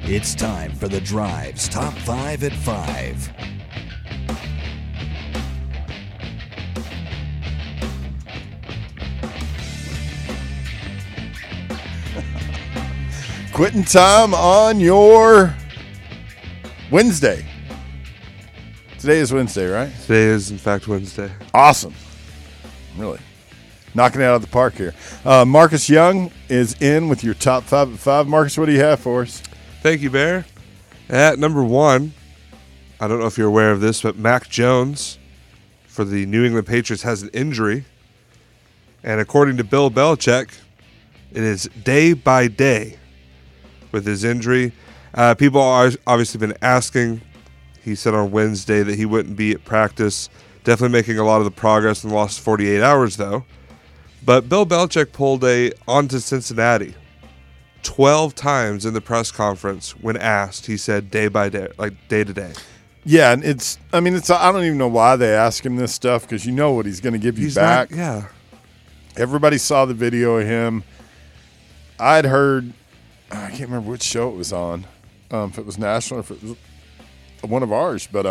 It's time for The Drive's Top 5 at 5. Quitting time on your Wednesday. Today is Wednesday, right? Today is, in fact, Wednesday. Awesome. Really. Knocking it out of the park here. Marcus Young is in with your top 5 at 5. Marcus, what do you have for us? Thank you, Bear. At number 1, I don't know if you're aware of this, but Mac Jones for the New England Patriots has an injury. And according to Bill Belichick, it is day by day with his injury. People are obviously been asking. He said on Wednesday that he wouldn't be at practice. Definitely making a lot of the progress in the last 48 hours, though. But Bill Belichick pulled a on to Cincinnati 12 times in the press conference when asked. He said day by day, like day to day. Yeah, and I don't even know why they ask him this stuff because you know what he's going to give you back. Yeah. Everybody Everybody saw the video of him. I'd heard, I can't remember which show it was on, if it was national or if it was one of ours, but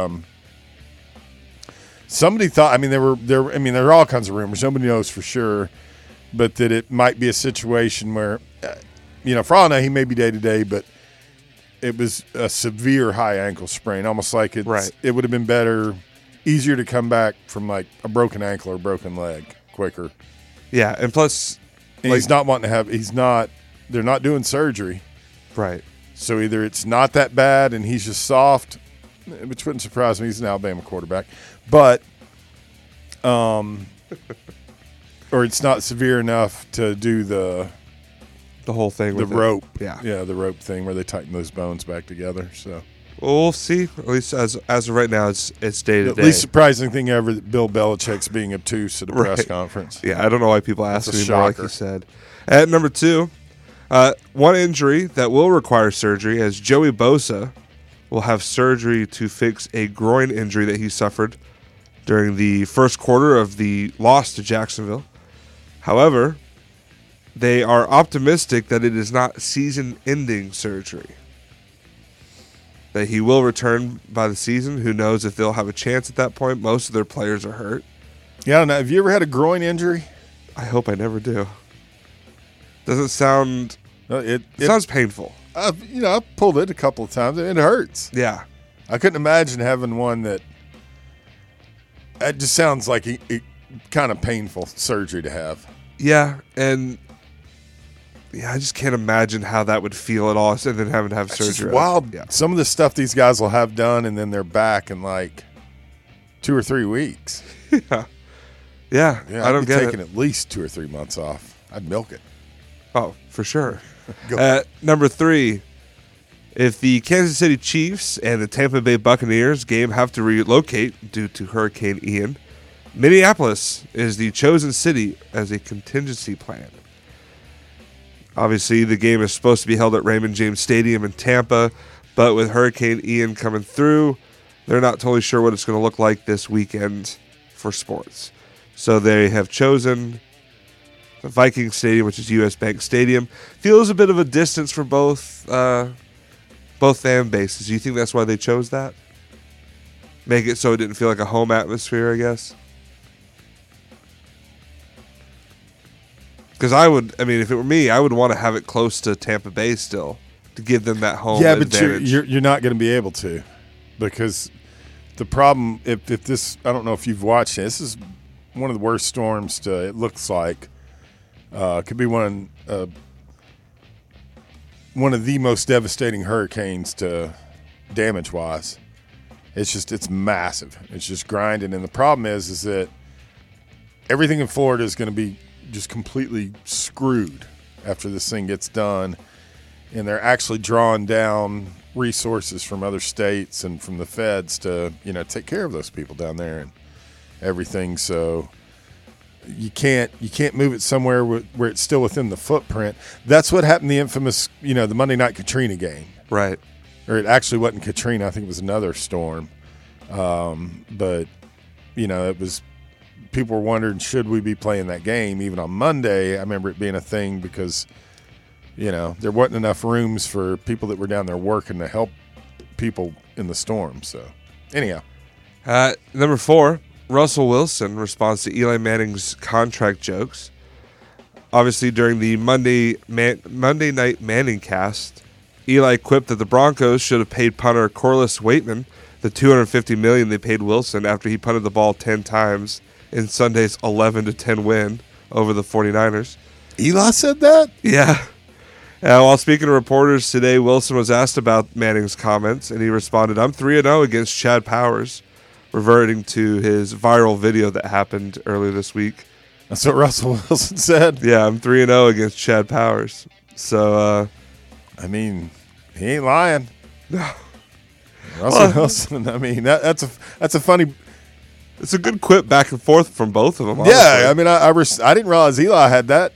somebody thought, there were all kinds of rumors. Nobody knows for sure, but that it might be a situation where, for all I know, he may be day to day, but it was a severe high ankle sprain, almost like it would have been easier to come back from like a broken ankle or broken leg quicker. Yeah, and plus, and he's not wanting to they're not doing surgery. Right. So either it's not that bad and he's just soft, which wouldn't surprise me. He's an Alabama quarterback. But, or it's not severe enough to do the whole thing with the rope. Yeah, the rope thing where they tighten those bones back together. So we'll see. At least as of right now, it's day to day. The least surprising thing ever that Bill Belichick's being obtuse at a press conference. Yeah, I don't know why people ask That's a anymore, like shocker. you said. At number 2, one injury that will require surgery, as Joey Bosa will have surgery to fix a groin injury that he suffered during the first quarter of the loss to Jacksonville. However, they are optimistic that it is not season-ending surgery, that he will return by the season. Who knows if they'll have a chance at that point. Most of their players are hurt. Yeah, I don't know. Have you ever had a groin injury? I hope I never do. Doesn't sound... It sounds painful. I've pulled it a couple of times, and it hurts. Yeah. I couldn't imagine having one that just sounds like a kind of painful surgery to have. Yeah, and I just can't imagine how that would feel at all, and then having to have It's surgery. just wild. Yeah. Some of the stuff these guys will have done, and then they're back in like 2 or 3 weeks. Yeah, Yeah, I don't I'd be get taking it. at least 2 or 3 months off. I'd milk it. Oh, for sure. Go. At number 3, if the Kansas City Chiefs and the Tampa Bay Buccaneers game have to relocate due to Hurricane Ian, Minneapolis is the chosen city as a contingency plan. Obviously, the game is supposed to be held at Raymond James Stadium in Tampa, but with Hurricane Ian coming through, they're not totally sure what it's going to look like this weekend for sports. So they have chosen the Viking Stadium, which is U.S. Bank Stadium. Feels a bit of a distance for both fan bases. Do you think that's why they chose that? Make it so it didn't feel like a home atmosphere, I guess? Because if it were me, I would want to have it close to Tampa Bay still to give them that home advantage. But you're not going to be able to, because the problem, if this, I don't know if you've watched it, this is one of the worst storms it looks like. Could be one of the most devastating hurricanes to damage-wise. It's massive. It's just grinding, and the problem is that everything in Florida is going to be just completely screwed after this thing gets done, and they're actually drawing down resources from other states and from the feds to take care of those people down there and everything. So you can't move it somewhere where it's still within the footprint. That's what happened. The infamous the Monday night Katrina game, Right. or it actually wasn't Katrina. I think it was another storm, but it was. People were wondering, should we be playing that game even on Monday? I remember it being a thing because there wasn't enough rooms for people that were down there working to help people in the storm. So, anyhow. Number 4, Russell Wilson responds to Eli Manning's contract jokes. Obviously, during the Monday Night Manning cast, Eli quipped that the Broncos should have paid punter Corliss Waitman the $250 million they paid Wilson after he punted the ball 10 times in Sunday's 11-10 win over the 49ers. Eli said that? Yeah. While speaking to reporters today, Wilson was asked about Manning's comments, and he responded, "I'm 3-0 against Chad Powers," reverting to his viral video that happened earlier this week. That's what Russell Wilson said? Yeah, I'm 3-0 against Chad Powers. So, I mean, he ain't lying. No. Russell Wilson, I mean, that's a funny... It's a good quip back and forth from both of them, honestly. Yeah, I mean, I didn't realize Eli had that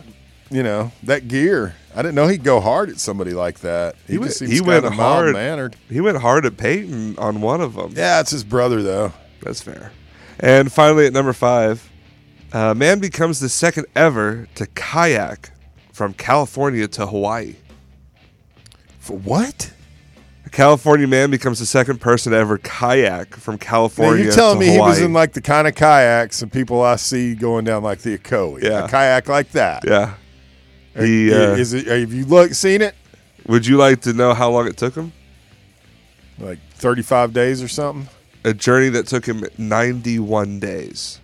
gear. I didn't know he'd go hard at somebody like that. He went hard. Mild-mannered. He went hard at Peyton on one of them. Yeah, it's his brother, though. That's fair. And finally, at number 5, man becomes the second ever to kayak from California to Hawaii. For what? A California man becomes the second person to ever kayak from California to Hawaii. You're telling me he was in like the kind of kayaks and people I see going down like the Ocoee. Yeah. A kayak like that. Yeah. Have you seen it? Would you like to know how long it took him? Like 35 days or something? A journey that took him 91 days.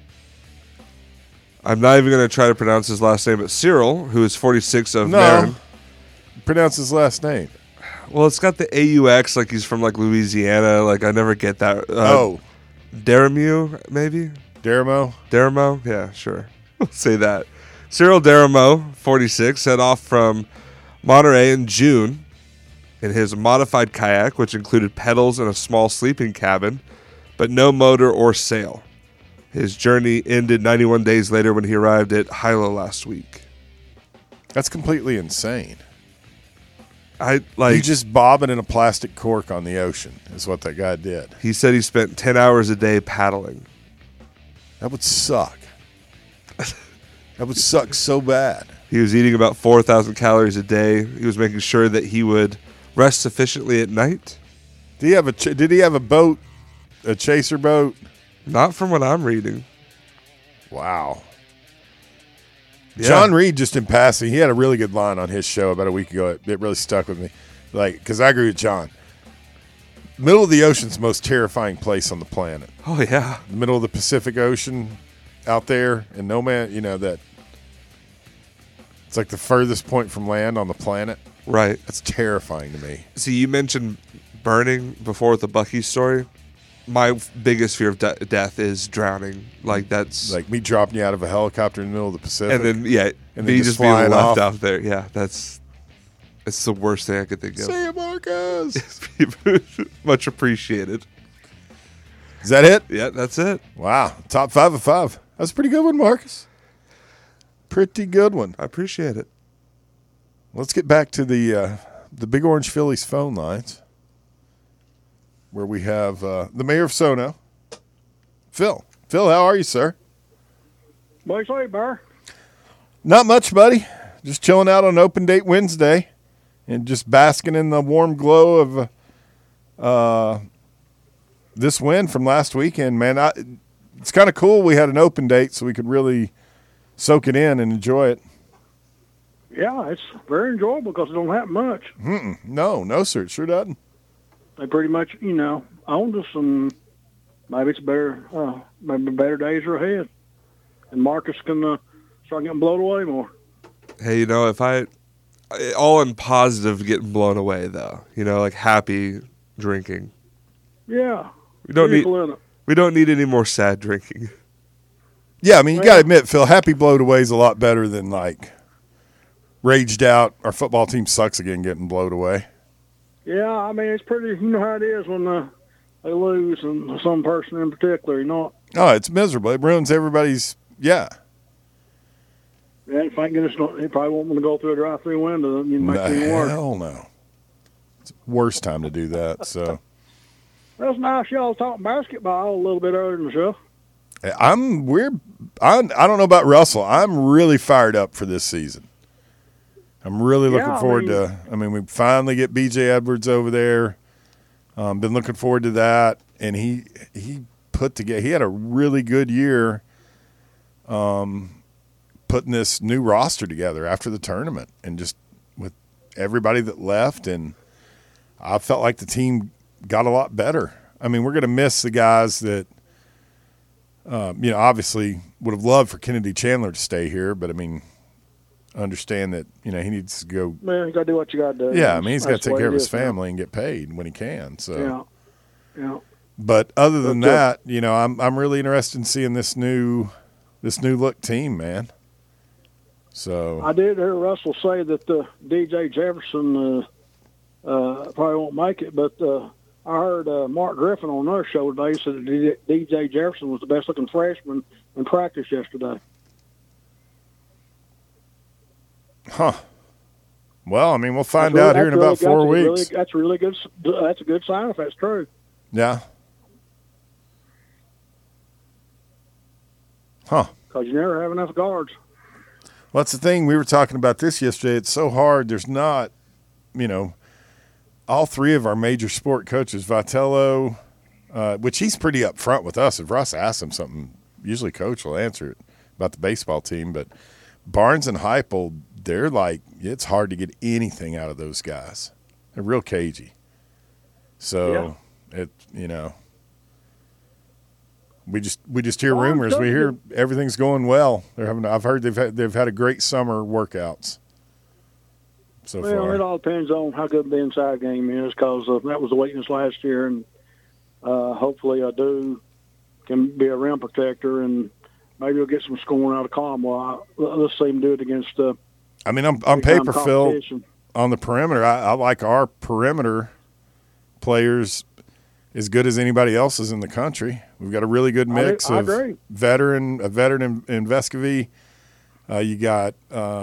I'm not even going to try to pronounce his last name, but Cyril, who is 46 of Marin. Pronounce his last name. Well, it's got the AUX, like he's from like Louisiana. Like I never get that. Daramu, maybe? Daramo? Yeah, sure. We'll say that. Cyril Daramo, 46, set off from Monterey in June in his modified kayak, which included pedals and a small sleeping cabin, but no motor or sail. His journey ended 91 days later when he arrived at Hilo last week. That's completely insane. You just bobbing in a plastic cork on the ocean is what that guy did. He said he spent 10 hours a day paddling. That would suck. That would suck so bad. He was eating about 4,000 calories a day. He was making sure that he would rest sufficiently at night. Did he have a boat, a chaser boat? Not from what I'm reading. Wow. Yeah. John Reed, just in passing, he had a really good line on his show about a week ago. It really stuck with me. Because I agree with John. Middle of the ocean's the most terrifying place on the planet. Oh, yeah. The middle of the Pacific Ocean out there, and no man, that it's like the furthest point from land on the planet. Right. That's terrifying to me. See, you mentioned burning before with the Bucky story. My biggest fear of death is drowning. Like that's like me dropping you out of a helicopter in the middle of the Pacific, and then me just being left out there. Yeah, it's the worst thing I could think of. See you, Marcus. Much appreciated. Is that it? Yeah, that's it. Wow, top 5 of 5. That's a pretty good one, Marcus. Pretty good one. I appreciate it. Let's get back to the Big Orange Phillies phone lines, where we have the mayor of Sono, Phil. Phil, how are you, sir? What do you say, Bear? Not much, buddy. Just chilling out on Open Date Wednesday and just basking in the warm glow of this win from last weekend, man. It's kind of cool we had an open date so we could really soak it in and enjoy it. Yeah, it's very enjoyable because it don't happen much. No, sir. It sure doesn't. They pretty much, owned us, and maybe it's better. Maybe better days are ahead, and Marcus can start getting blown away more. Hey, if I all in positive getting blown away though, like happy drinking. Yeah, we don't need any more sad drinking. Yeah, I mean you got to admit, Phil, happy blowed away is a lot better than like raged out. Our football team sucks again, getting blowed away. Yeah, I mean, it's pretty, how it is when they lose, and some person in particular, Oh, it's miserable. It ruins everybody's, Yeah, thank goodness he probably won't want to go through a drive-through window. You make it worse. Hell no. It's the worst time to do that, so. Well, it's nice y'all talking basketball a little bit earlier in the show. I don't know about Russell. I'm really fired up for this season. I'm really looking Yeah, forward to. I mean, we finally get B.J. Edwards over there. Been looking forward to that, and he put together. He had a really good year, putting this new roster together after the tournament, and just with everybody that left, and I felt like the team got a lot better. I mean, we're going to miss the guys that, obviously would have loved for Kennedy Chandler to stay here, but I mean, understand that, he needs to go. Man, you got to do what you got to do. Yeah, I mean, he's got That's to the take way care of it his is, family and get paid when he can. So, Yeah. But other than But, that, I'm really interested in seeing this new look team, man. So I did hear Russell say that DJ Jefferson probably won't make it, but I heard Mark Griffin on their show today said that DJ Jefferson was the best looking freshman in practice yesterday. Huh. Well, I mean, we'll find out here in about 4 weeks. That's really good. That's a good sign if that's true. Yeah. Huh. Because you never have enough guards. Well, that's the thing. We were talking about this yesterday. It's so hard. There's not, all three of our major sport coaches, Vitello, which he's pretty upfront with us. If Russ asks him something, usually Coach will answer it about the baseball team. But Barnes and Heupel, they're like, it's hard to get anything out of those guys. They're real cagey. So, we just hear rumors. We hear everything's going well. I've heard they've had a great summer workouts so far. Well, it all depends on how good the inside game is, because that was a weakness last year, and hopefully Adu can be a rim protector, and maybe we'll get some scoring out of Conway. Let's see him do it against. I mean, on paper, Phil, on the perimeter, I like our perimeter players as good as anybody else's in the country. We've got a really good mix of a veteran in Vescovy. You got,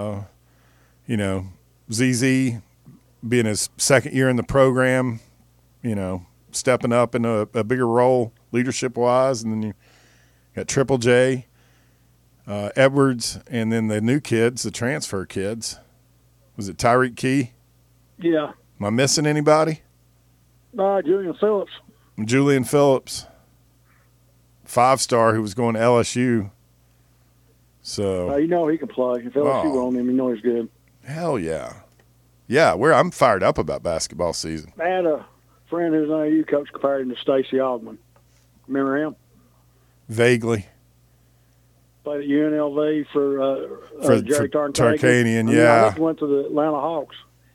ZZ being his second year in the program, stepping up in a bigger role leadership-wise. And then you got Triple J, Edwards, and then the new kids, the transfer kids. Was it Tyreek Key? Yeah. Am I missing anybody? Julian Phillips. Julian Phillips, 5-star who was going to LSU. So he can play. If LSU on him, he's good. Hell yeah. Yeah, I'm fired up about basketball season. I had a friend who's an AU coach compared him to Stacey Augman. Remember him? Vaguely. Played at UNLV for Jerry Tarkanian, yeah. I think went to the Atlanta Hawks.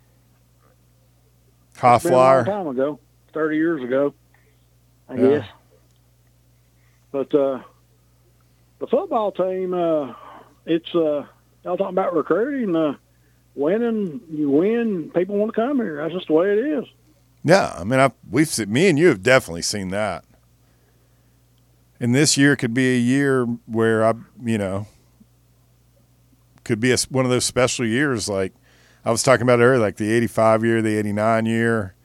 High flyer. A long time ago, 30 years ago, I guess. But the football team, it's y'all talking about recruiting, winning. You win, people want to come here. That's just the way it is. Yeah, I mean, me and you have definitely seen that. And this year could be a year where could be one of those special years, like I was talking about earlier, like the 85 year, the 89 year.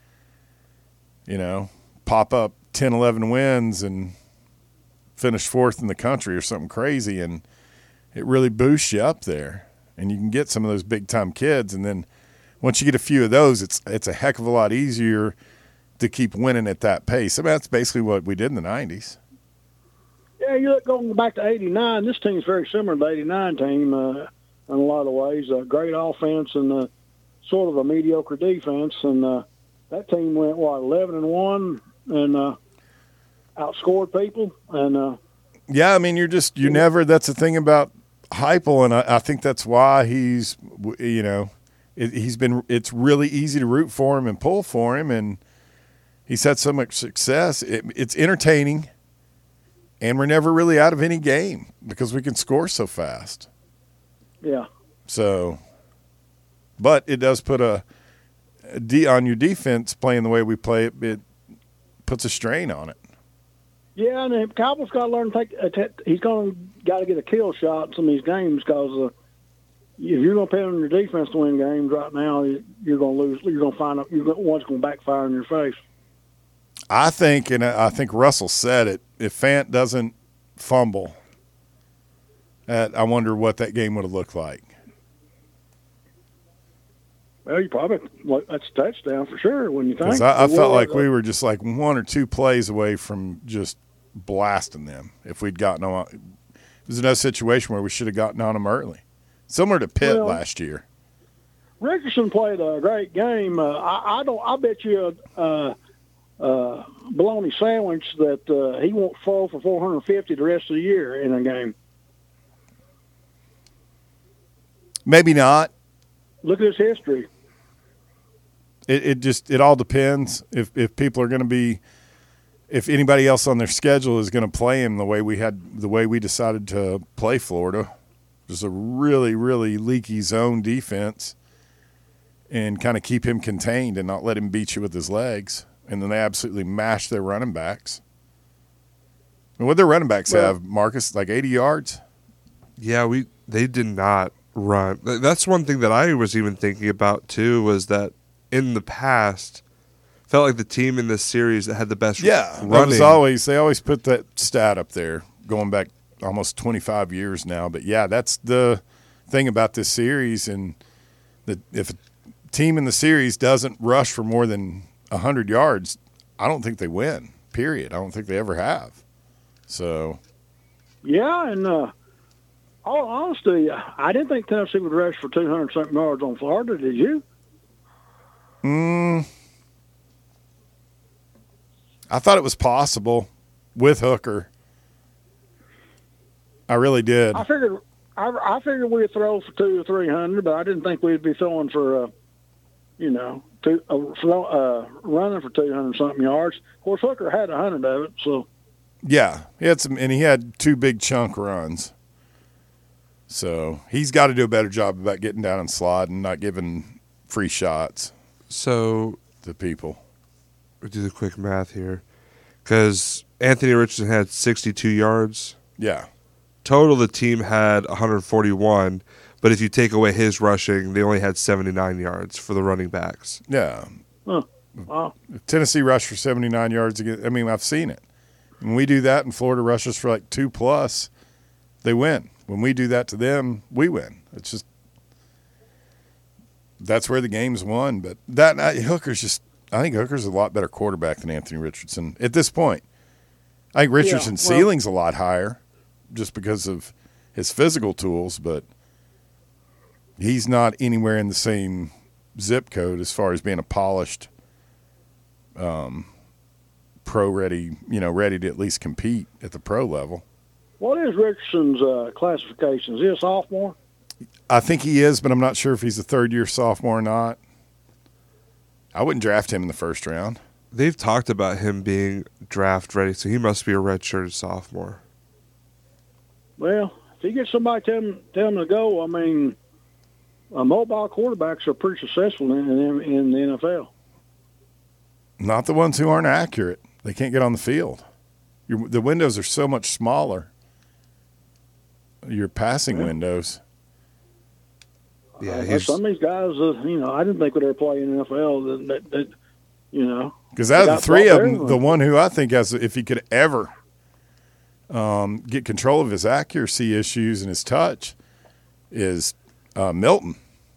Pop up 10, 11 wins and finish fourth in the country or something crazy, and it really boosts you up there. And you can get some of those big-time kids, and then once you get a few of those, it's a heck of a lot easier to keep winning at that pace. I mean, that's basically what we did in the 90s. Yeah, you look going back to 89, this team's very similar to the 89 team in a lot of ways. A great offense and sort of a mediocre defense, and that team went, 11-1 and outscored people. And yeah, I mean, you never – that's the thing about Heupel, and I think that's why he's it's really easy to root for him and pull for him, and he's had so much success. It's entertaining, and we're never really out of any game because we can score so fast. Yeah. So, but it does put on your defense playing the way we play it. It puts a strain on it. Yeah, and Cowboys got to learn to he's got to get a kill shot in some of these games, because if you're going to put on your defense to win games right now, you're going to lose. You're going to find out one's going to backfire in your face. I think Russell said it. If Fant doesn't fumble, I wonder what that game would have looked like. Well, you probably that's a touchdown for sure. When you think, Because I felt like we were just like 1 or 2 plays away from just blasting them. If we'd gotten on, it was another situation where we should have gotten on them early, similar to Pitt last year. Richardson played a great game. I bet you a bologna sandwich that he won't fall for 450 the rest of the year in a game. Maybe not. Look at his history. It all depends if people are going to be, if anybody else on their schedule is going to play him the way we decided to play Florida. Just a really, really leaky zone defense and kind of keep him contained and not let him beat you with his legs. And then they absolutely mash their running backs. And what their running backs have, Marcus, like 80 yards? Yeah, they did not run. That's one thing that I was even thinking about too, was that in the past, felt like the team in this series that had the best running. That was they always put that stat up there going back almost 25 years now. But yeah, that's the thing about this series. And if a team in the series doesn't rush for more than 100 yards, I don't think they win, period. I don't think they ever have. So. Yeah, and all honesty, I didn't think Tennessee would rush for 200-something yards on Florida. Did you? I thought it was possible with Hooker. I really did. I figured we'd throw for 200 or 300, but I didn't think we'd be throwing for, running for 200-something yards. Of course, Hooker had 100 of it, so. Yeah, he had 2 big chunk runs. So he's got to do a better job about getting down and slide and not giving free shots. So to people. We do the quick math here, because Anthony Richardson had 62 yards. Yeah. Total, the team had 141, but if you take away his rushing, they only had 79 yards for the running backs. Yeah. Huh. Wow. If Tennessee rushed for 79 yards again, I mean, I've seen it. When we do that and Florida rushes for like 2+, they win. When we do that to them, we win. It's just that's where the game's won. But I think Hooker's a lot better quarterback than Anthony Richardson at this point. I think Richardson's ceiling's a lot higher just because of his physical tools, but he's not anywhere in the same zip code as far as being a polished pro ready, ready to at least compete at the pro level. What is Richardson's classification? Is he a sophomore? I think he is, but I'm not sure if he's a third-year sophomore or not. I wouldn't draft him in the first round. They've talked about him being draft ready, so he must be a redshirted sophomore. Well, if he gets somebody tell him to go, I mean, mobile quarterbacks are pretty successful in the NFL. Not the ones who aren't accurate. They can't get on the field. The windows are so much smaller. Your passing windows. Yeah, some of these guys, I didn't think would ever play in the NFL. Because out of the three of them, the one who I think has, if he could ever get control of his accuracy issues and his touch, is Milton.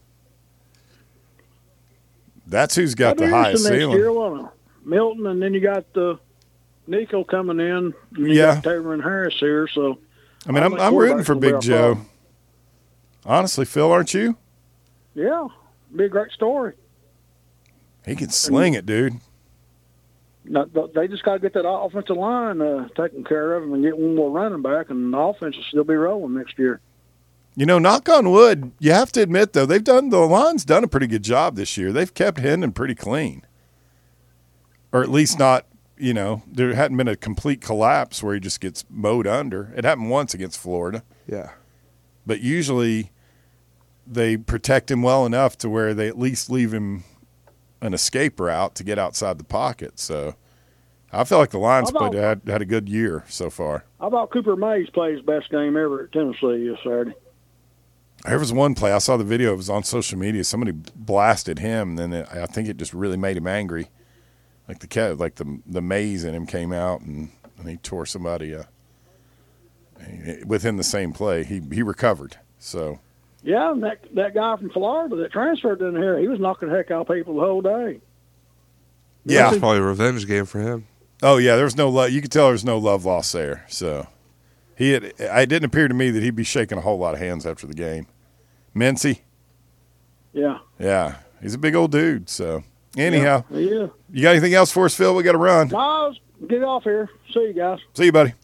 That's who's got the highest ceiling. Year, Milton, and then you got Nico coming in. And you got Taylor and Harris here. So, I mean, I'm rooting for Big Joe. Honestly, Phil, aren't you? Yeah, be a great story. He can sling it, dude. Now, they just got to get that offensive line taken care of and get one more running back, and the offense will still be rolling next year. Knock on wood, you have to admit, though, the line's done a pretty good job this year. They've kept Hendon pretty clean. Or at least not, there hadn't been a complete collapse where he just gets mowed under. It happened once against Florida. Yeah. But usually they protect him well enough to where they at least leave him an escape route to get outside the pocket. So I feel like the line's had a good year so far. How about Cooper Mays play his best game ever at Tennessee this Saturday? There was one play. I saw the video. It was on social media. Somebody blasted him, and then I think it just really made him angry. Like the maze in him came out, and he tore somebody within the same play. He recovered. So Yeah, and that guy from Florida that transferred in here, he was knocking the heck out of people the whole day. Yeah. It's probably a revenge game for him. Oh yeah, there's no love. You could tell there's no love lost there. So it didn't appear to me that he'd be shaking a whole lot of hands after the game. Mincy, Yeah. yeah, he's a big old dude. So anyhow, Yeah. you got anything else for us, Phil? We got to run. Miles, get off here. See you guys. See you, buddy.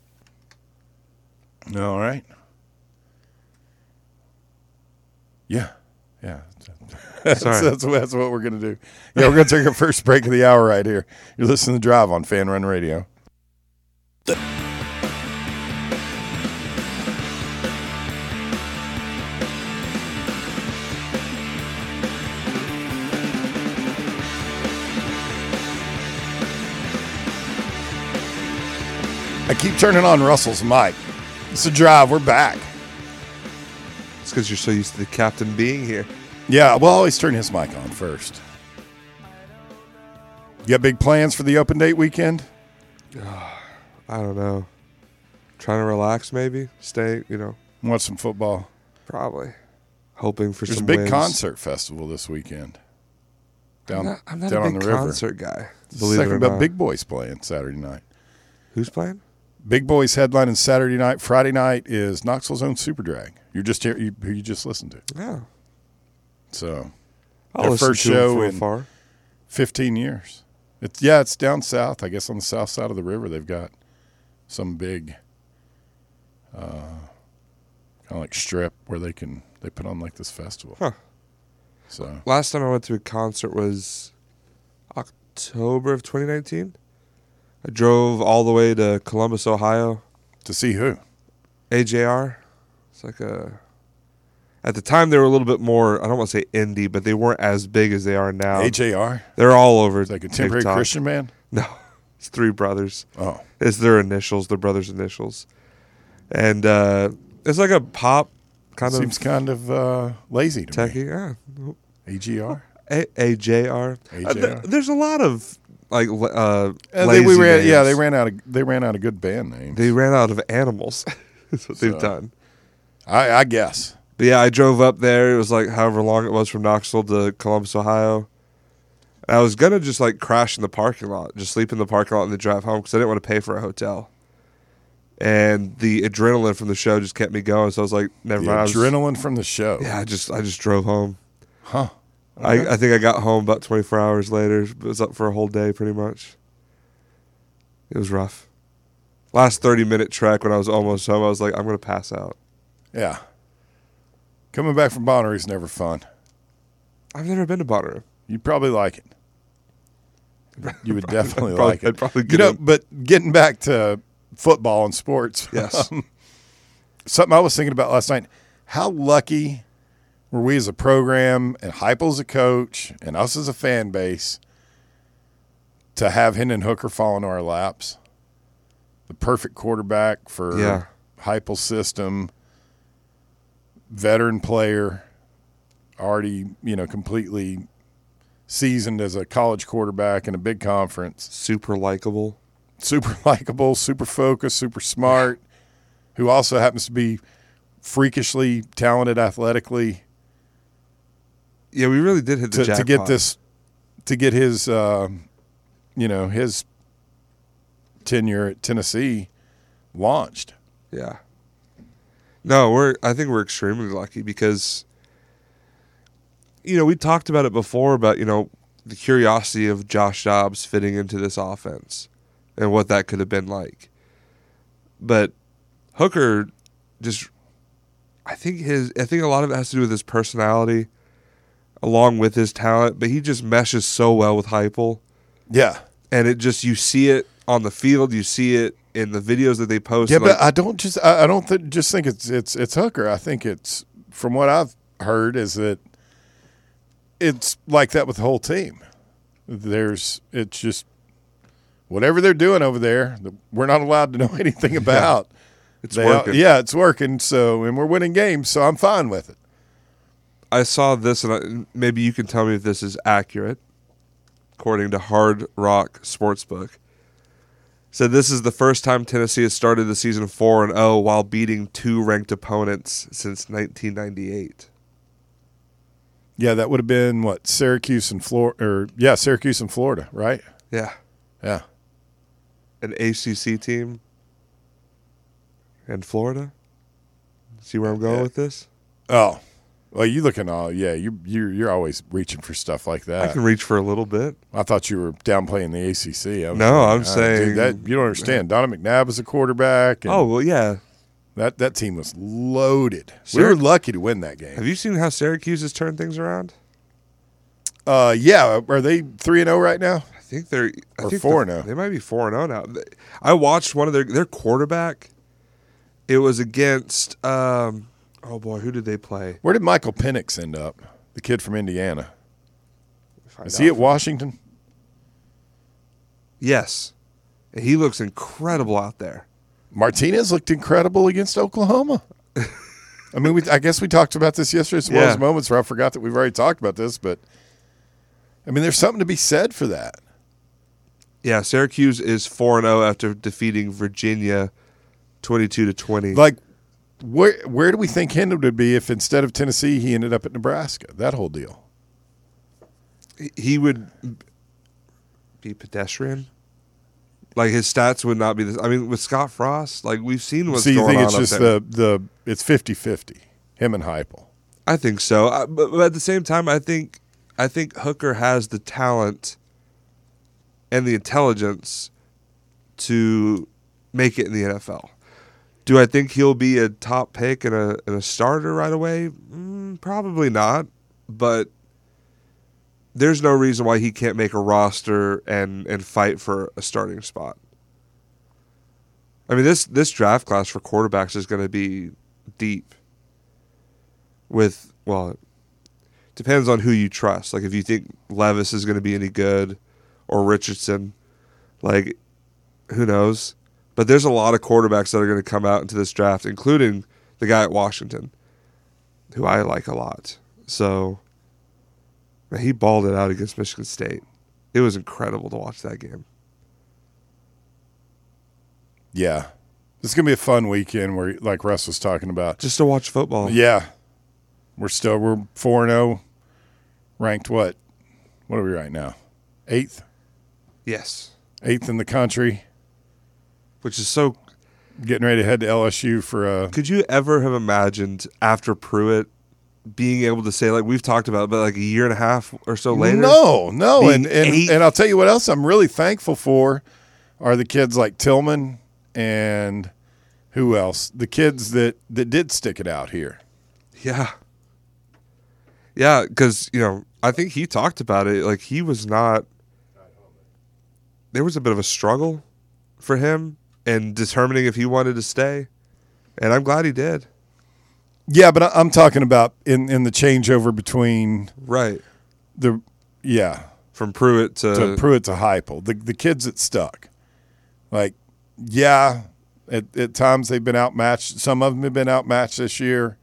All right. Yeah. Sorry. That's what we're going to do. Yeah, we're going to take our first break of the hour right here. You're listening to Drive on Fan Run Radio. I keep turning on Russell's mic. It's a drive. We're back. It's because you're so used to the captain being here. Yeah, we'll always turn his mic on first. You got big plans for the open date weekend? I don't know. Trying to relax, maybe. Stay, Watch some football. probably. Hoping for There's a some big wins. concert festival this weekend. Down I'm not down a on big the river. concert guy. Believe Second it or about not. Big Boys playing Saturday night. Who's playing? Big Boys headlining Saturday night. Friday night is Knoxville's own Super Drag. You're just here, who you just listened to. Yeah. So I'll their listen first to 'em show from in afar. 15 years. It's down south. I guess on the south side of the river, they've got some big, kind of like strip where they put on like this festival. Huh. So Last time I went to a concert was October of 2019. I drove all the way to Columbus, Ohio. to see who? AJR. It's like at the time they were a little bit more, I don't want to say indie, but they weren't as big as they are now. AJR? They're all over. Is that a contemporary TikTok. Christian band? No, it's three brothers. Oh, It's their initials, their brothers' initials. And it's like a pop kind seems of kind of lazy to me. techie. Yeah. AGR? AJR. AJR. There's a lot of like They lazy names. they ran out of good band names. They ran out of animals. That's what they've So- done. I guess. But yeah, I drove up there. It was like however long it was from Knoxville to Columbus, Ohio. And I was gonna just like crash in the parking lot, just sleep in the parking lot and then drive home because I didn't want to pay for a hotel. And the adrenaline from the show just kept me going. So I was like, never The mind. I was- adrenaline from the show. Yeah, I just drove home. Huh. I think I got home about 24 hours later. It was up for a whole day pretty much. It was rough. Last 30-minute trek when I was almost home, I was like, I'm going to pass out. Yeah. Coming back from Bonnaroo is never fun. I've never been to Bonnaroo. You'd probably like it. You would definitely I'd probably- like it. I'd probably You get know, in. but getting back to football and sports. Yes. Something I was thinking about last night. How lucky were we as a program and Heupel as a coach and us as a fan base to have Hendon Hooker fall into our laps? The perfect quarterback for Yeah. Heupel's system, veteran player, already, completely seasoned as a college quarterback in a big conference. Super likable. Super likable, super focused, super smart, who also happens to be freakishly talented athletically Yeah, we really did hit the jackpot. to get his his tenure at Tennessee launched. Yeah. No, I think we're extremely lucky because we talked about it before about, the curiosity of Josh Dobbs fitting into this offense and what that could have been like. But Hooker just I think a lot of it has to do with his personality along with his talent, but he just meshes so well with Heupel. Yeah. And it just, you see it on the field, you see it in the videos that they post. Yeah, like, but I don't just think it's Hooker. I think it's, from what I've heard, is that it's like that with the whole team. It's just whatever they're doing over there, we're not allowed to know anything about. it's working. Yeah, it's working. So, and we're winning games, so I'm fine with it. I saw this, and maybe you can tell me if this is accurate. According to Hard Rock Sportsbook, said this is the first time Tennessee has started the season 4-0 while beating 2 ranked opponents since 1998. Yeah, that would have been what, Syracuse and Florida, Syracuse and Florida, right? Yeah. Yeah. An ACC team and Florida. See where I'm going with this? Oh, well, you looking all you're always reaching for stuff like that. I can reach for a little bit. I thought you were downplaying the ACC. I'm saying dude, that you don't understand. Donovan McNabb was a quarterback. And oh well, yeah. That team was loaded. We were lucky to win that game. Have you seen how Syracuse has turned things around? Yeah. Are they 3-0 right now? I think they're 4-0. They might be 4-0 now. I watched one of their quarterback. It was against oh boy, who did they play? Where did Michael Penix end up? The kid from Indiana. Is he at Washington? Yes. He looks incredible out there. Martinez looked incredible against Oklahoma. I mean, I guess we talked about this yesterday. It's one of those moments where I forgot that we've already talked about this, but I mean, there's something to be said for that. Yeah, Syracuse is 4-0 after defeating Virginia 22-20. Like, where do we think Hendon would be if instead of Tennessee he ended up at Nebraska? That whole deal. He would be pedestrian. Like his stats would not be this. I mean, with Scott Frost, like we've seen what's going on. So you think it's just it's 50-50, him and Heupel? I think so. But at the same time, I think Hooker has the talent and the intelligence to make it in the NFL. Do I think he'll be a top pick and a starter right away? Probably not. But there's no reason why he can't make a roster and fight for a starting spot. I mean, this draft class for quarterbacks is going to be deep. It depends on who you trust. Like, if you think Levis is going to be any good or Richardson, like, who knows? But there's a lot of quarterbacks that are going to come out into this draft, including the guy at Washington, who I like a lot. So he balled it out against Michigan State. It was incredible to watch that game. Yeah. This is going to be a fun weekend where, like Russ was talking about. Just to watch football. Yeah. We're 4-0. Ranked what? What are we right now? 8th? Yes. 8th in the country. Which is so... Getting ready to head to LSU for Could you ever have imagined after Pruitt being able to say, like we've talked about, but like a year and a half or so later? No. And I'll tell you what else I'm really thankful for are the kids like Tillman and who else? The kids that did stick it out here. Yeah. Yeah, because, I think he talked about it. Like, he was not – there was a bit of a struggle for him in determining if he wanted to stay, and I'm glad he did. Yeah, but I'm talking about in the changeover between – Right. From Pruitt to Heupel. The kids that stuck. Like, yeah, at times they've been outmatched. Some of them have been outmatched this year.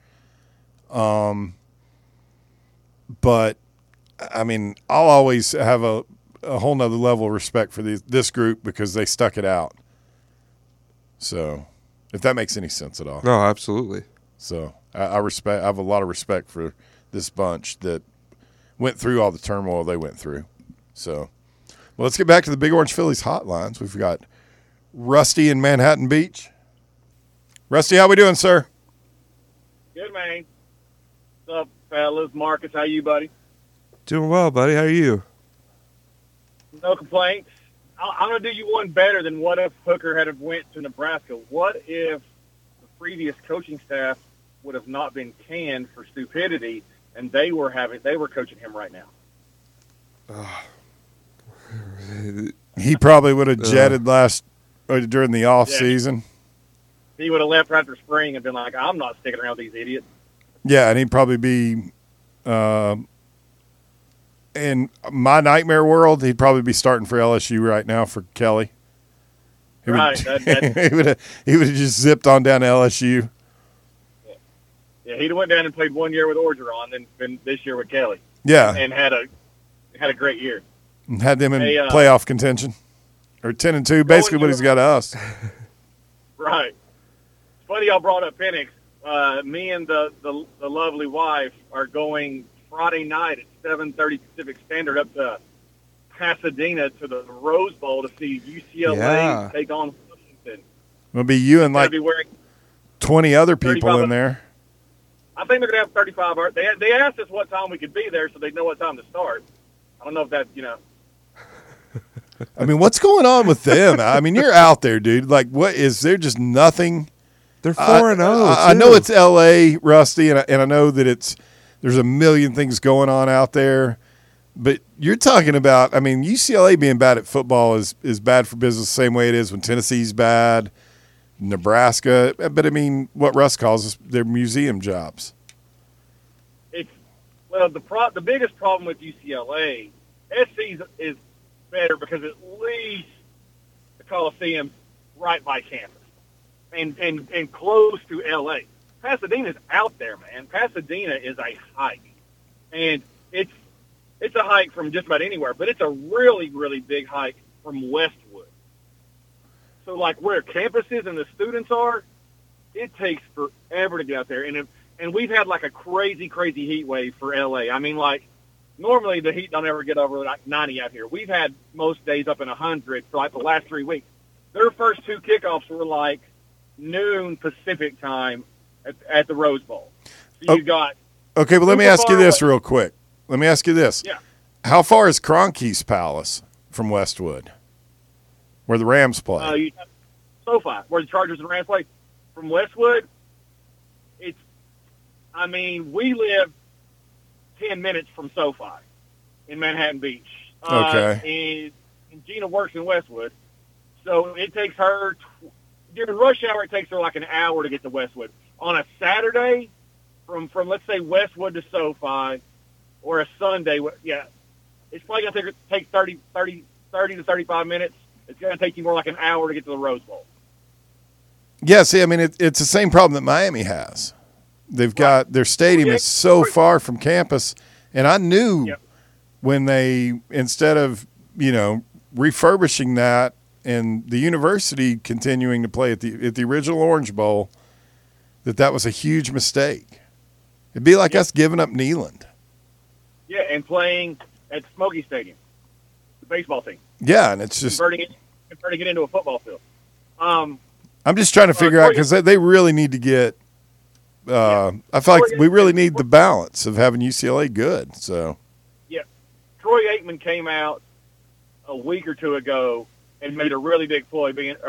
But, I mean, I'll always have a whole nother level of respect for this group because they stuck it out. So, if that makes any sense at all. No, absolutely. So, I have a lot of respect for this bunch that went through all the turmoil they went through. So, well, let's get back to the Big Orange Phillies hotlines. We've got Rusty in Manhattan Beach. Rusty, how we doing, sir? Good, man. What's up, fellas? Marcus, how you, buddy? Doing well, buddy. How are you? No complaints. I'm going to do you one better than what if Hooker had went to Nebraska. What if the previous coaching staff would have not been canned for stupidity and they were coaching him right now? He probably would have jetted during the off season. He would have left after spring and been like, I'm not sticking around with these idiots. Yeah, and he'd probably be in my nightmare world, he'd probably be starting for LSU right now for Kelly. He would have just zipped on down to LSU. Yeah, he'd have went down and played 1 year with Orgeron, then been this year with Kelly. Yeah, and had a great year. And had them in playoff contention. or 10-2, basically what he's got to us. Right. It's funny y'all brought up Penix. Me and the lovely wife are going Friday night at 7:30 Pacific Standard up to Pasadena to the Rose Bowl to see UCLA take on Washington. It'll be you and like Be wearing 20 other people in there. I think they're going to have 35 hours. They asked us what time we could be there so they know what time to start. I don't know if that, I mean, what's going on with them? I mean, you're out there, dude. Like, what is there? Just nothing. They're 4-0. I know it's L.A., Rusty, and I know that there's a million things going on out there. But you're talking about, I mean, UCLA being bad at football is bad for business the same way it is when Tennessee's bad, Nebraska. But, I mean, what Russ calls their museum jobs. The biggest problem with UCLA, SC is better because at least the Coliseum's right by campus and close to L.A. Pasadena's out there, man. Pasadena is a hike, and it's a hike from just about anywhere, but it's a really, really big hike from Westwood. So, like where campus is and the students are, it takes forever to get out there. And we've had like a crazy, crazy heat wave for L.A. I mean, like normally the heat don't ever get over like 90 out here. We've had most days up in 100 for like the last 3 weeks. Their first 2 kickoffs were like noon Pacific time at the Rose Bowl. So you've got okay, but let me ask you this real quick. Let me ask you this. Yeah. How far is Kroenke's Palace from Westwood, where the Rams play? SoFi, where the Chargers and Rams play. From Westwood, we live 10 minutes from SoFi in Manhattan Beach. Okay. And Gina works in Westwood. So it takes her, during rush hour, it takes her like an hour to get to Westwood. On a Saturday, from let's say Westwood to SoFi, or a Sunday, it's probably going to take 30 to 35 minutes. It's going to take you more like an hour to get to the Rose Bowl. Yeah, see, I mean, it's the same problem that Miami has. They've got their stadium is so far from campus, and I knew when they, instead of, refurbishing that and the university continuing to play at the original Orange Bowl, that was a huge mistake. It'd be like us giving up Neyland. Yeah, and playing at Smoky Stadium, the baseball team. Yeah, and it's just converting it into a football field. I'm just trying to figure out because they really need to get. I feel like we really need the balance of having UCLA good. So. Yeah, Troy Aikman came out a week or two ago and made a really big ploy,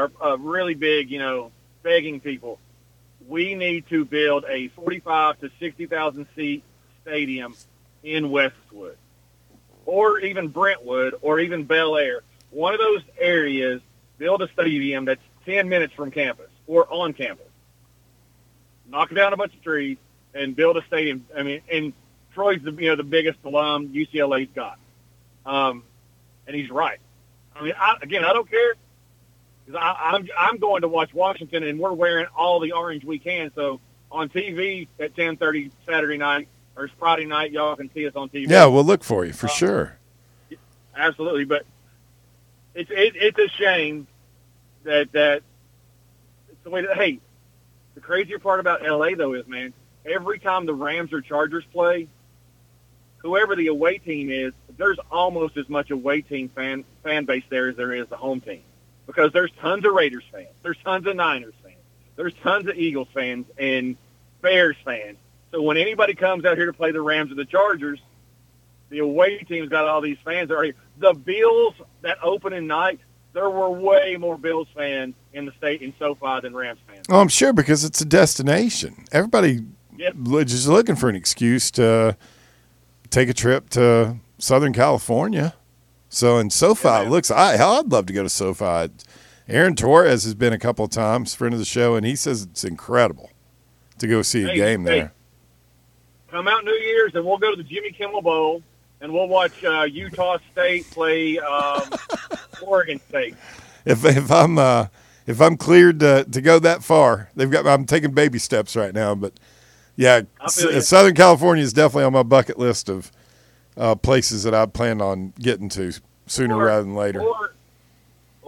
begging people. We need to build a 45 to 60,000 seat stadium in Westwood, or even Brentwood, or even Bel Air. One of those areas, build a stadium that's 10 minutes from campus or on campus. Knock down a bunch of trees and build a stadium. I mean, and Troy's the biggest alum UCLA's got, and he's right. I mean, I don't care because I'm going to watch Washington, and we're wearing all the orange we can. So on TV at 10:30 Saturday night or Friday night, y'all can see us on TV. Yeah, we'll look for you for sure. Absolutely, but it's a shame that it's the way that. Hey, the crazier part about LA though is, man, every time the Rams or Chargers play, whoever the away team is, there's almost as much away team fan base there as there is the home team, because there's tons of Raiders fans, there's tons of Niners fans, there's tons of Eagles fans and Bears fans. So when anybody comes out here to play the Rams or the Chargers, the away team's got all these fans that are here. The Bills, that opening night, there were way more Bills fans in the state in SoFi than Rams fans. Oh, I'm sure, because it's a destination. Everybody just looking for an excuse to take a trip to Southern California. So in SoFi, I'd love to go to SoFi. Aaron Torres has been a couple of times, friend of the show, and he says it's incredible to go see a game there. Come out New Year's, and we'll go to the Jimmy Kimmel Bowl, and we'll watch Utah State play Oregon State. If I'm cleared to go that far, I'm taking baby steps right now, but yeah, Southern California is definitely on my bucket list of places that I plan on getting to sooner rather than later.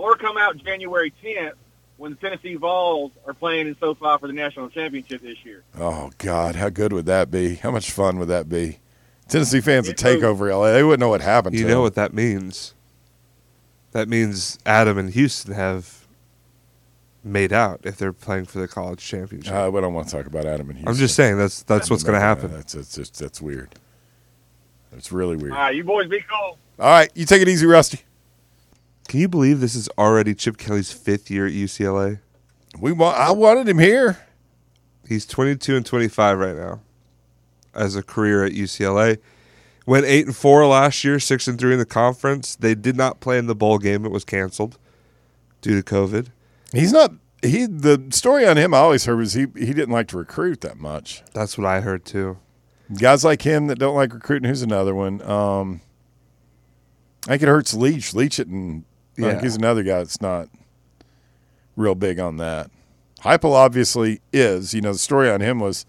or come out January 10th when the Tennessee Vols are playing in SoFi for the national championship this year. Oh, God, how good would that be? How much fun would that be? Tennessee fans would take over LA. They wouldn't know what happened to them. You know what that means? That means Adam and Houston have made out if they're playing for the college championship. We don't want to talk about Adam and Houston. I'm just saying that's what's going to happen. That's weird. It's really weird. All right, you boys be cool. All right, you take it easy, Rusty. Can you believe this is already Chip Kelly's 5th year at UCLA? I wanted him here. He's 22 and 25 right now as a career at UCLA. Went 8-4 last year, 6-3 in the conference. They did not play in the bowl game; it was canceled due to COVID. He's not. The story on him I always heard was he didn't like to recruit that much. That's what I heard too. Guys like him that don't like recruiting. Who's another one? I think it hurts Leach. Leach it, and he's another guy that's not real big on that. Heupel obviously is. The story on him was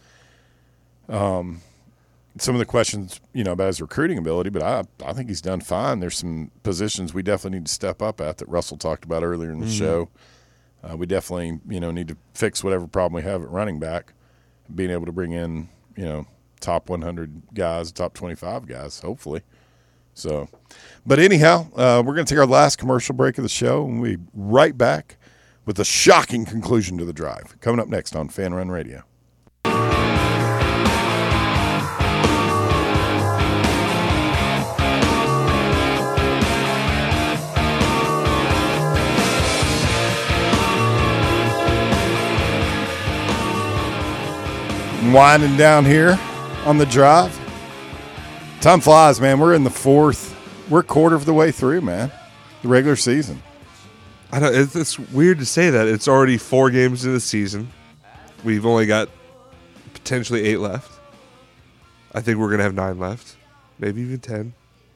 some of the questions, about his recruiting ability, but I think he's done fine. There's some positions we definitely need to step up at that Russell talked about earlier in the show. We definitely, need to fix whatever problem we have at running back, being able to bring in, top 100 guys, top 25 guys, hopefully. So, but anyhow, we're going to take our last commercial break of the show, and we'll be right back with a shocking conclusion to the drive. Coming up next on Fan Run Radio. Winding down here on the drive. Time flies, man. We're in the fourth. We're a quarter of the way through, man. The regular season. I know it's weird to say that. It's already 4 games into the season. We've only got potentially 8 left. I think we're going to have 9 left. Maybe even 10.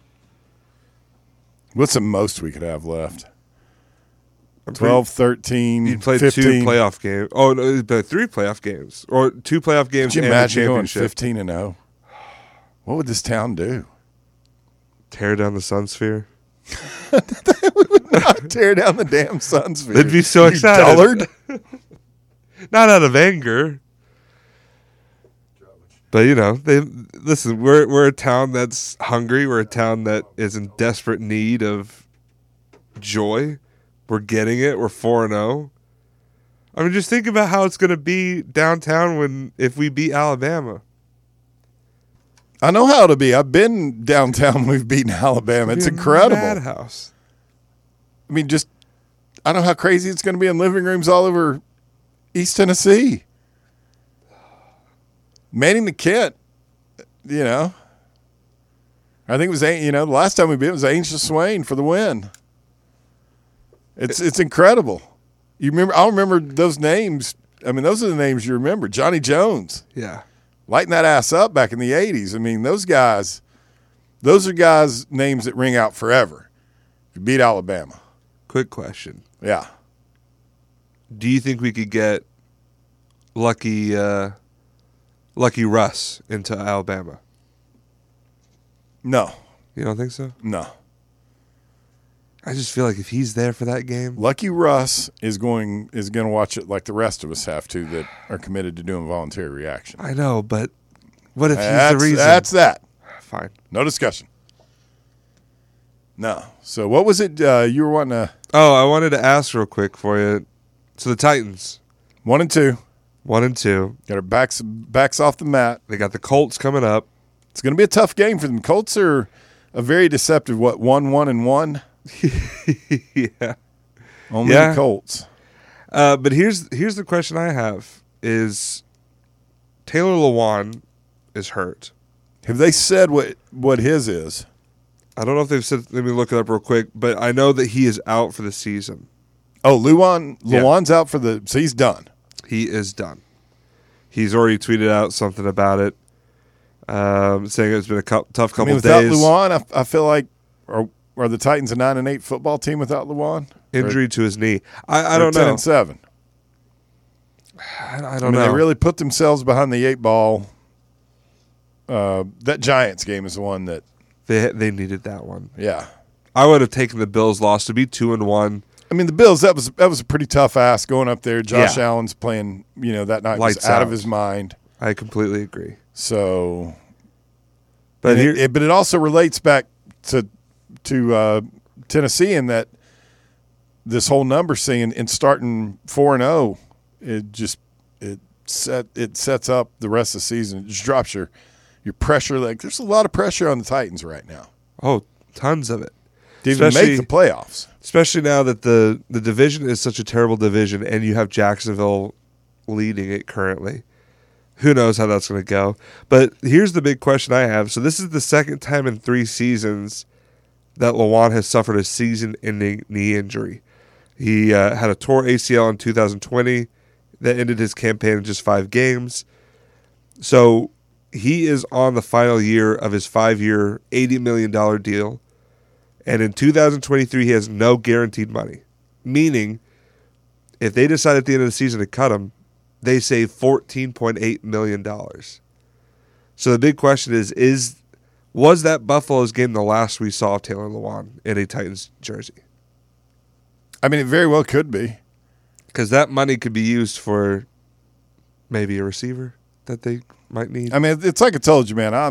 What's the most we could have left? 12, 13, You'd play 15. 2 playoff games. Oh, no, but 3 playoff games. Or 2 playoff games Could you and a imagine going championship. 15-0? What would this town do? Tear down the Sun Sphere. Tear down the damn Sun Sphere. They'd be so You excited. dullard? Not out of anger. But, listen, we're a town that's hungry. We're a town that is in desperate need of joy. We're getting it. We're 4-0. I mean, just think about how it's going to be downtown if we beat Alabama. I know how it'll be. I've been downtown when we've beaten Alabama. It's incredible. Madhouse. I mean, I don't know how crazy it's going to be in living rooms all over East Tennessee. Manning the Kent, I think it was, the last time we beat it was Angel Swain for the win. It's incredible. You remember? I'll remember those names. I mean, those are the names you remember. Johnny Jones. Yeah. Lighting that ass up back in the 80s. I mean, those are guys' names that ring out forever. You beat Alabama. Quick question. Yeah. Do you think we could get Lucky Russ into Alabama? No. You don't think so? No. I just feel like if he's there for that game. Lucky Russ is going to watch it like the rest of us have to that are committed to doing voluntary reaction. I know, but what if he's the reason? That's that. Fine. No discussion. No. So what was it you were wanting to... Oh, I wanted to ask real quick for you. So the Titans. 1-2. 1-2. Got our backs off the mat. They got the Colts coming up. It's going to be a tough game for them. Colts are a very deceptive, 1-1-1? Yeah. Only the Colts. But here's the question I have is Taylor Lewan is hurt. Have they said what his is? I don't know if they've said, let me look it up real quick, but I know that he is out for the season. Oh, Lewan's out so he's done. He is done. He's already tweeted out something about it, saying it's been a tough couple days. Without Lewan, I feel like are the Titans a 9-8 football team without Lewan? Injury to his knee. I don't know. 10-7. I don't know. They really put themselves behind the 8 ball. That Giants game is the one that they needed that one. Yeah. I would have taken the Bills' loss to be 2-1. I mean, the Bills, that was a pretty tough ask going up there. Josh Yeah. Allen's playing, that night Lights was out of out. his mind. I completely agree. So, But here, but it also relates back to Tennessee in that this whole number scene and starting 4-0, it sets up the rest of the season. It just drops your pressure. Like there's a lot of pressure on the Titans right now tons of it. to even Especially- make the playoffs. Especially now that the division is such a terrible division and you have Jacksonville leading it currently. Who knows how that's going to go. But here's the big question I have. So this is the second time in 3 seasons that Lewan has suffered a season-ending knee injury. He had a tore ACL in 2020 that ended his campaign in just 5 games. So he is on the final year of his 5-year, $80 million deal. And in 2023, he has no guaranteed money. Meaning, if they decide at the end of the season to cut him, they save $14.8 million. So the big question was that Buffalo's game the last we saw of Taylor Lewan in a Titans jersey? I mean, it very well could be. Because that money could be used for maybe a receiver that they might need. I mean, it's like I told you, man.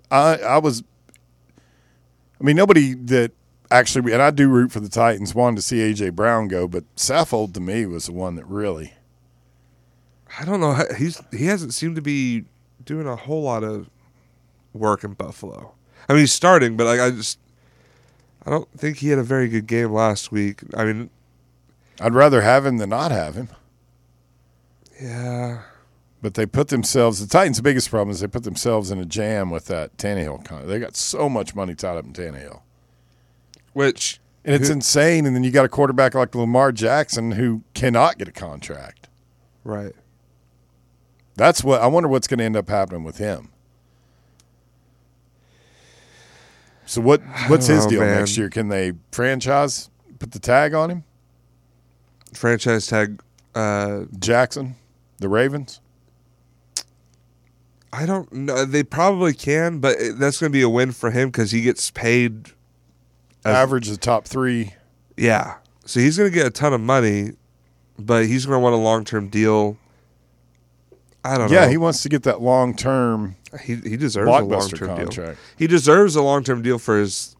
Nobody that actually, and I do root for the Titans, wanted to see A.J. Brown go, but Saffold to me was the one that really. I don't know. He hasn't seemed to be doing a whole lot of work in Buffalo. I mean, he's starting, but I don't think he had a very good game last week. I mean, I'd rather have him than not have him. yeah. But they put themselves, the Titans' biggest problem is they put themselves in a jam with that Tannehill. They got so much money tied up in Tannehill. Which, And it's insane. And then you got a quarterback like Lamar Jackson who cannot get a contract. right. I wonder what's going to end up happening with him. So what's his know, deal man. next year? Can they franchise, put the tag on him? Franchise tag, Jackson, the Ravens? I don't know. They probably can, but that's going to be a win for him because he gets paid. Average the top 3. Yeah. So he's going to get a ton of money, but he's going to want a long-term deal. I don't know. Yeah, he wants to get that long-term He deserves a blockbuster long-term deal. contract. He deserves a long-term deal because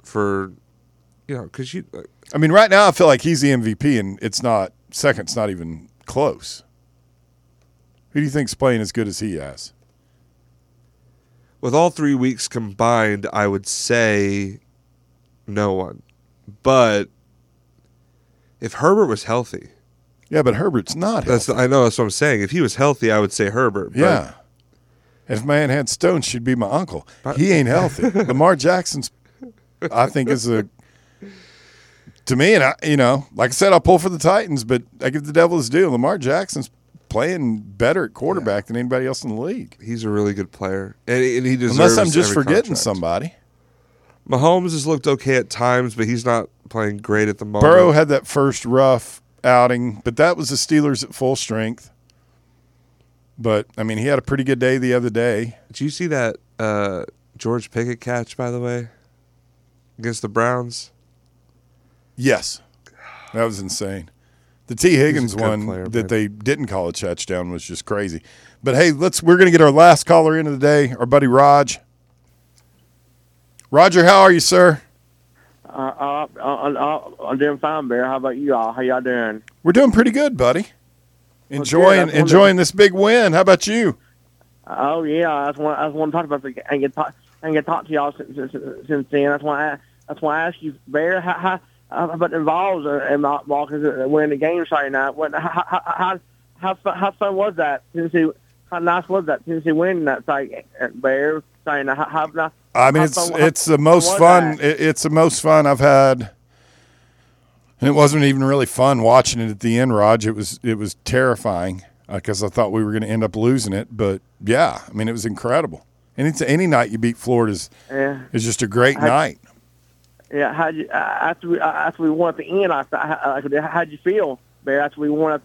I mean, right now I feel like he's the MVP, and second's not even close. Who do you think's playing as good as he has? with all 3 weeks combined, I would say no one. But if Herbert was healthy, Yeah, but Herbert's not healthy. I know that's what I'm saying. If he was healthy, I would say Herbert. But Yeah. If man had stones, she'd be my uncle. He ain't healthy. Lamar Jackson's, I think, to me, and like I said, I'll pull for the Titans, but I give the devil his due. Lamar Jackson's playing better at quarterback than anybody else in the league. he's a really good player, and he deserves. Unless I'm just every forgetting contract. somebody. Mahomes has looked okay at times, but he's not playing great at the moment. Burrow had that first rough outing, but that was the Steelers at full strength. But, I mean, he had a pretty good day the other day. Did you see that George Pickett catch, by the way, against the Browns? Yes. That was insane. The T. Higgins He's a good one player, that man. they didn't call a touchdown was just crazy. But, hey, we're going to get our last caller in of the day, our buddy Raj. Roger, how are you, sir? I'm doing fine, Bear. How about you all? How y'all doing? We're doing pretty good, buddy. good. Enjoying this big win. How about you? Oh yeah, I just want to talk about the and get to talk to y'all since then. That's why I asked you, Bear. How about the Vols and Mount Walkers winning the game Friday night? How fun was that? How nice was that? Tennessee winning that fight, Bear? Friday night. I mean, it's the most fun. It's the most fun I've had. And it wasn't even really fun watching it at the end, Raj. It was terrifying because I thought we were going to end up losing it. But yeah, I mean, it was incredible. And any night you beat Florida is just a great night. Yeah, after we won at the end, how'd you feel, Bear? After we won,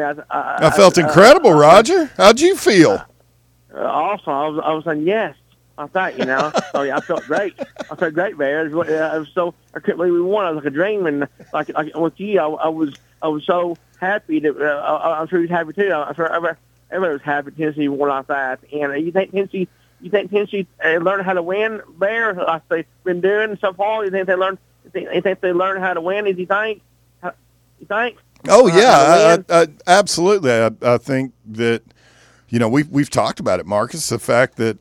I felt incredible, Roger. How'd you feel? Awesome. I was saying yes. like that, So yeah, I felt great. I felt great, Bear. It was so I couldn't believe we won. It was like a dream, and like with you, I was so happy that I'm sure he's happy too. I'm sure everybody was happy Tennessee won like that. And you think Tennessee learned how to win, Bear, like they've been doing so far? You think they learned? You think they learned how to win? Do you think? You think? Oh yeah, absolutely. I think that we've talked about it, Marcus. The fact that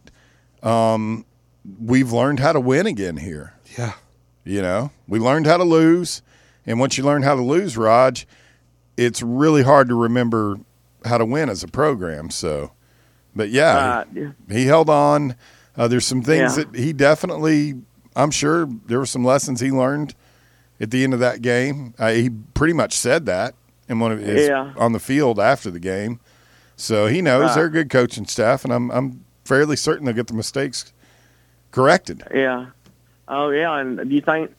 we've learned how to win again here. Yeah. We learned how to lose, and once you learn how to lose, Raj, it's really hard to remember how to win as a program. So, but yeah, he held on. There's some things that he definitely. I'm sure there were some lessons he learned at the end of that game. He pretty much said that in one of his on the field after the game. So he knows they're a good coaching staff, and I'm fairly certain they'll get the mistakes corrected. Yeah. Oh yeah. And do you think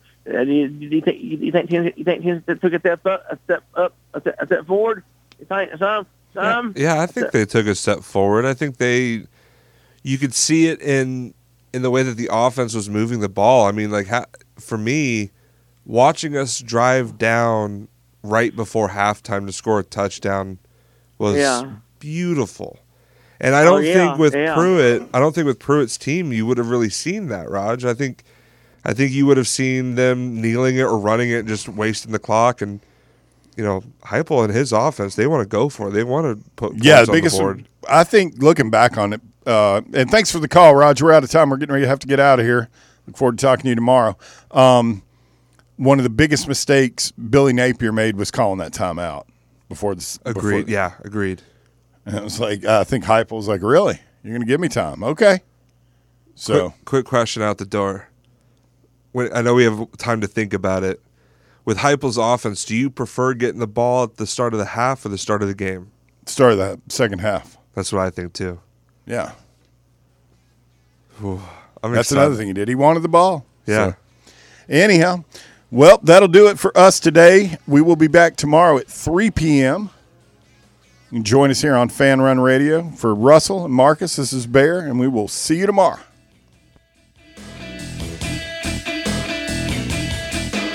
Tennessee took a step forward? You think some? Yeah, I think they took a step forward. I think you could see it in the way that the offense was moving the ball. I mean, for me, watching us drive down right before halftime to score a touchdown was beautiful. And I don't think with Pruitt's team, you would have really seen that, Raj. I think you would have seen them kneeling it or running it, just wasting the clock. And Heupel and his offense, they want to go for it. They want to put points on the board. I think looking back on it, and thanks for the call, Raj. We're out of time. We're getting ready to have to get out of here. Look forward to talking to you tomorrow. One of the biggest mistakes Billy Napier made was calling that timeout before this. Agreed. Agreed. And it was like, I think Heupel was like, really? You're going to give me time? Okay. So, quick question out the door. I know we have time to think about it. With Heupel's offense, do you prefer getting the ball at the start of the half or the start of the game? Start of the second half. That's what I think too. Yeah. That's excited. Another thing he did. He wanted the ball. Yeah. So, anyhow, well, that'll do it for us today. We will be back tomorrow at 3 p.m. You can join us here on Fan Run Radio. For Russell and Marcus, this is Bear, and we will see you tomorrow.